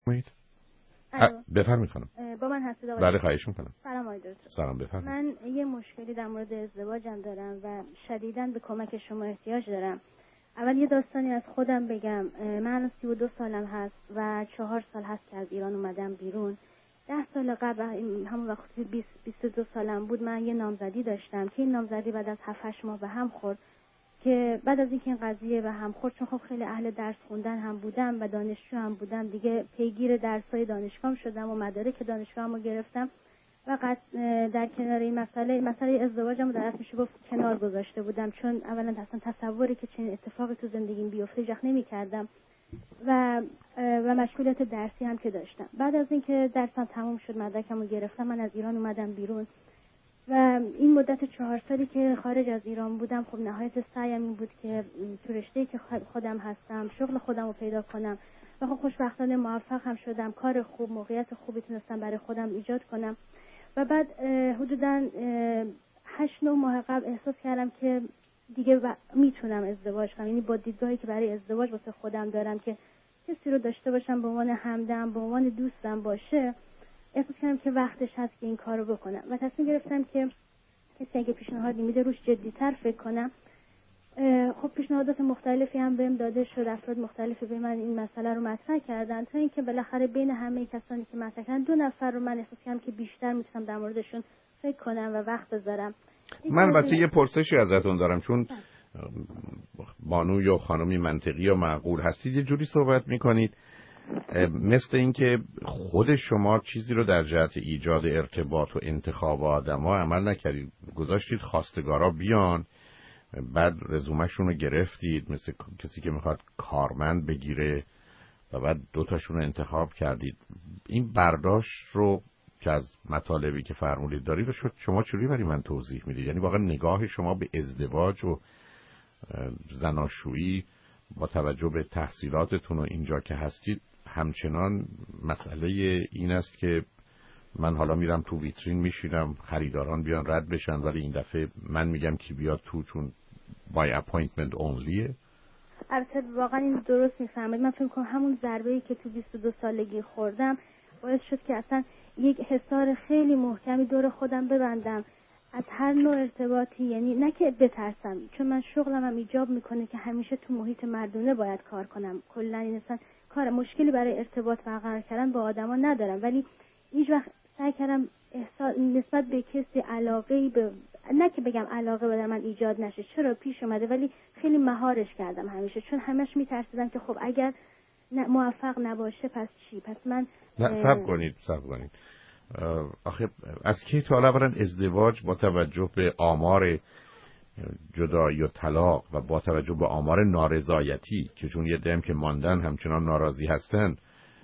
میید؟ بفرمایید خانم. با من هستید آقای؟ بله خواهش میکنم. سلام آقای دکتر. سلام بفرمایید. من یه مشکلی در مورد ازدواجم دارم و شدیداً به کمک شما احتیاج دارم. اول یه داستانی از خودم بگم. من 32 سالم هست و 4 سال هست که از ایران اومدم بیرون. 10 سال قبل همون وقتی 22 سالم بود من یه نامزدی داشتم که این نامزدی بعد از 7-8 ماه به هم خورد که بعد از اینکه این قضیه به هم خورد، چون خب خیلی اهل درس خوندن هم بودم و دانشجو هم بودم دیگه، پیگیر درسای دانشگاهم شدم و مدارک دانشگاهمو گرفتم و در کنار این مسئله ازدواجم رو در اصل میشه گفت کنار گذاشته بودم، چون اولا اصلا تصوری که چنین اتفاقی تو زندگیم بیفته جخ نمی‌کردم و مشغولیت درسی هم که داشتم. بعد از اینکه درسم تموم شد، مدرکمو گرفتم، من از ایران اومدم بیرون و این مدت 4 سالی که خارج از ایران بودم خب نهایت سعیم این بود که تو رشته‌ای که خودم هستم شغل خودم رو پیدا کنم و خب خوشبختانه موفق هم شدم. کار خوب، موقعیت خوبی تونستم برای خودم ایجاد کنم و بعد حدوداً 8-9 ماه قبل احساس کردم که دیگه میتونم ازدواج کنم، یعنی با دیدگاهی که برای ازدواج واسه خودم دارم که کسی رو داشته باشم به عنوان همدم، به عنوان دوستم باشه، احساس کردم که وقتش هست که این کارو بکنم و تصمیم گرفتم که کسی اگه پیشنهادی میده روش جدی‌تر فکر کنم. خب پیشنهادات مختلفی هم بهم داده شد، افراد مختلفی به من این مسئله رو مطرح کردن تا اینکه بالاخره بین همه کسانی که مطرح کردن 2 نفر رو من احساس کردم که بیشتر میتونم در موردشون فکر کنم و وقت بذارم. من واسه یه پرسشی ازتون دارم، چون بانو یا خانمی منطقی و معقول هستید، یه جوری صحبت میکنید مثل اینکه خود شما چیزی رو در جهت ایجاد ارتباط و انتخاب آدم‌ها عمل نکردید، گذاشتید خواستگارا بیان، بعد رزومه‌شون رو گرفتید مثل کسی که میخواد کارمند بگیره و بعد 2 تاشون رو انتخاب کردید. این برداشت رو که از مطالبی که فرمودید دارید رو شما چجوری برای من توضیح میدید؟ یعنی واقعا نگاه شما به ازدواج و زناشویی با توجه به تحصیلاتتون و اینجا که هستید همچنان مسئله این است که من حالا میرم تو ویترین میشینم خریداران بیان رد بشن ولی این دفعه من میگم کی بیاد تو، چون by appointment onlyه؟ البته واقعا این درست میفهمید. من فکر کنم همون ضربه‌ای که تو 22 سالگی خوردم باعث شد که اصلا یک حصار خیلی محکمی دور خودم ببندم از هر نوع ارتباطی، یعنی نه که بترسم، چون من شغلم هم ایجاب میکنه که همیشه تو محیط مردونه باید کار کنم، کلا این اصلا کار مشکلی برای ارتباط برقرار کردن با آدما ندارم، ولی هیچ وقت سعی کردم نسبت به کسی علاقه‌ای نه که بگم علاقه به من ایجاد نشه، چرا پیش اومده ولی خیلی مهارش کردم همیشه، چون همش میترسیدم که خب اگر موفق نباشه پس چی؟ پس من صبر کنید آخه از کی تا اولا ازدواج با توجه به آمار جدایی و طلاق و با توجه به آمار نارضایتی که چون یه دم که ماندن همچنان ناراضی هستن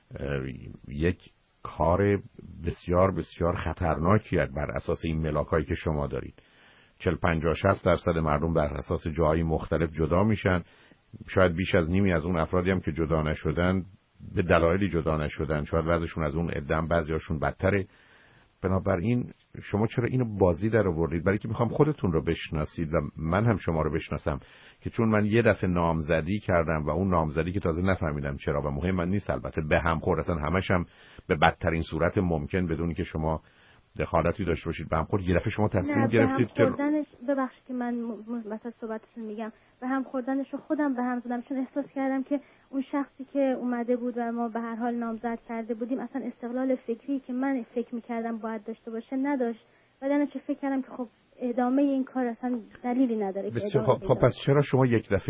یک کار بسیار بسیار خطرناکی بر اساس این ملاکایی که شما دارید. 40-50-60% مردم بر اساس جاهای مختلف جدا میشن، شاید بیش از نیمی از اون افرادی هم که جدا نشدن به دلایلی جدا نشدن، شاید وضعشون از اون عدم بعضیاشون بدتره. بنابراین شما چرا اینو بازی در آوردید؟ برای که میخوام خودتون رو بشناسید و من هم شما رو بشناسم، که چون من یه دفعه نامزدی کردم و اون نامزدی که تازه نفهمیدم چرا و مهم من نیست البته به هم خورد، اصلا همش هم به بدترین صورت ممکن بدون که شما دخالتی داشته باشید به هم خورد، یه دفعه شما تصمیم گرفتید که ببخشید که من مثلا صحبتتون میگم به هم خوردنش رو خودم به هم زدم، چون احساس کردم که اون شخصی که اومده بود و ما به هر حال نامزد کرده بودیم اصلا استقلال فکری که من فکر میکردم باید داشته باشه نداشت و در نتیجه فکر کردم که خب ادامه این کار اصلا دلیلی نداره. خب پس چرا شما یک دفعه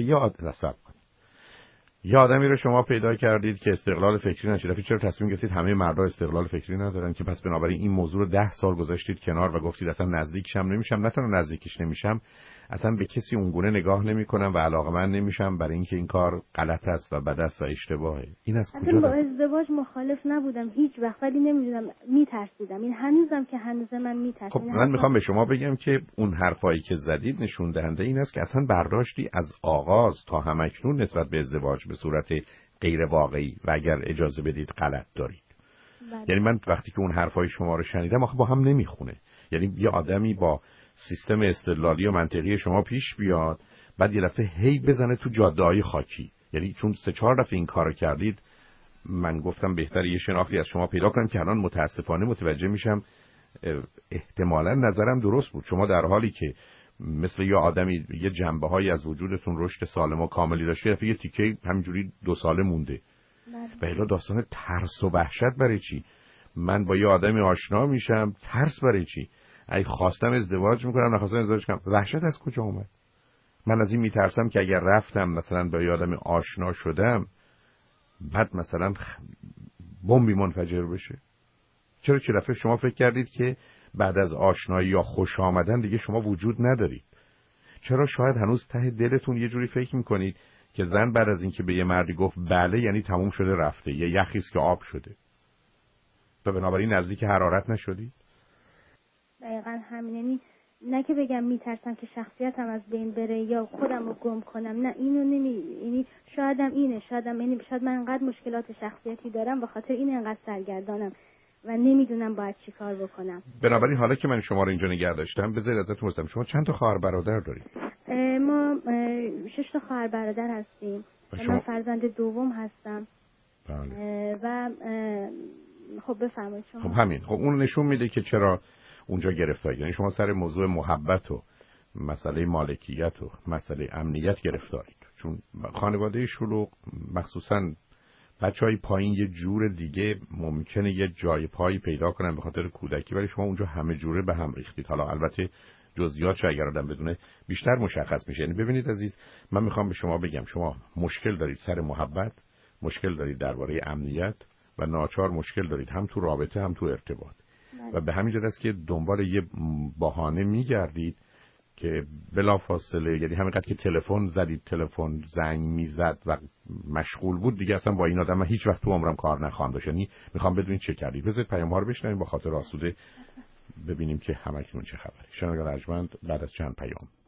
یه آدمی رو شما پیدا کردید که استقلال فکری نداره، چرا تصمیم گرفتید همه مردها استقلال فکری ندارن که پس بنابراین این موضوع رو 10 سال گذاشتید کنار و گفتید اصلا نزدیکشم نمیشم، نه تنها نزدیکش نمیشم اصلا به کسی اونگونه نگاه نمیکنم و علاقه‌مند نمیشم برای اینکه این کار غلط است و بد است و اشتباهه. این از کجا؟ با ازدواج مخالف نبودم هیچ وقت، ولی نمیدونم میترسیدم. این هنوزم که هنوز من میترسم. خب من میخوام به شما بگم که اون حرفایی که زدید نشون دهنده این است که اصلا برداشتی از آغاز تا همکنون نسبت به ازدواج به صورت غیر واقعی و اگر اجازه بدید غلط دارید. یعنی من وقتی که اون حرفای شما رو شنیدم آخه با هم نمیخونه. یعنی یه آدمی با سیستم استدلالی و منطقی شما پیش بیاد بعد یه دفعه هی بزنه تو جاده‌های خاکی، یعنی چون 3-4 دفعه این کارو کردید من گفتم بهتره یه شناختی از شما پیدا کنم که الان متاسفانه متوجه میشم احتمالاً نظرم درست بود. شما در حالی که مثل یه آدمی یه جنبه‌هایی از وجودتون رشد سالم و کاملی داشته، یه تیکه همینجوری 2 ساله مونده. و الا داستان ترس و وحشت برای چی؟ من با یه آدمی آشنا میشم، ترس برای چی؟ اگه خواستم ازدواج میکنم، نخواستم ازدواج کنم، وحشت از کجا اومد؟ من از این میترسم که اگر رفتم مثلا با یه آدمی آشنا شدم، بعد مثلا بمبی منفجر بشه. چرا چه دفعه شما فکر کردید که بعد از آشنایی یا خوش آمدن دیگه شما وجود ندارید؟ چرا شاید هنوز ته دلتون یه جوری فکر میکنید که زن بعد از اینکه به یه مردی گفت بله یعنی تموم شده رفته، یه یخیست که آب شده و بنابراین نزدیک حرارت نشدید؟ دقیقا همین. یعنی نه که بگم میترسم که شخصیتم از بین بره یا خودم رو گم کنم، نه اینو یعنی شایدم یعنی شاید من انقدر مشکلات شخصیتی دارم به خاطر این انقدر سرگردانم و نمیدونم باید چی کار بکنم. بنابراین حالا که من شما رو اینجا نگه داشتم، بذارید ازتون پرسم شما چند تا خواهر برادر دارید؟ ما 6 تا خواهر برادر هستیم. من فرزند دوم هستم. بله. و خب بفرمایید شما. خب همین. خب اون نشون میده که چرا اونجا گرفتاری. یعنی شما سر موضوع محبت و مسئله مالکیت و مسئله امنیت گرفتارید. چون خانواده شلوغ مخصوصاً بچهای پایین یه جور دیگه ممکنه یه جای پایی پیدا کنن به خاطر کودکی، ولی شما اونجا همه جوره به هم ریختید. حالا البته جزئیات اگر آدم بدونه بیشتر مشخص میشه. یعنی ببینید عزیز، من میخوام به شما بگم شما مشکل دارید سر محبت، مشکل دارید درباره امنیت و ناچار مشکل دارید هم تو رابطه هم تو ارتباط. و به همین جهت است که دنبال یه بهانه میگردید که بلافاصله، یعنی همینقدر که تلفن زدید، تلفن زنگ میزد و مشغول بود، دیگه اصلا با این آدم من هیچ وقت تو عمرم کار نخواهم داشت. یعنی میخوام بدونید چه کردید. بذارید پیام‌ها رو بشنویم با خاطر آسوده، ببینیم که همکنون چه خبره. شنوندگان ارجمند، بعد از چند پیام